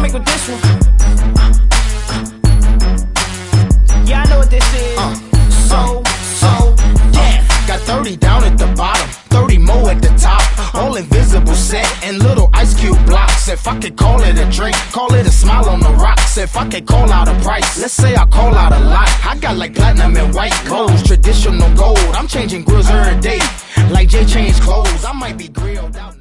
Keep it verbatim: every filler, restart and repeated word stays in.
gimmick with this one. Yeah, I know what this is. Uh, so, so, yeah. Got thirty down at the bottom, thirty more at the top. All invisible set and little ice cube blocks. If I could call it a drink, call it a smile on the rocks. If I could call out a price, let's say I call out a lot. I got like platinum and white gold, traditional gold. I'm changing grills every day, like Jay changed clothes. I might be grilled out.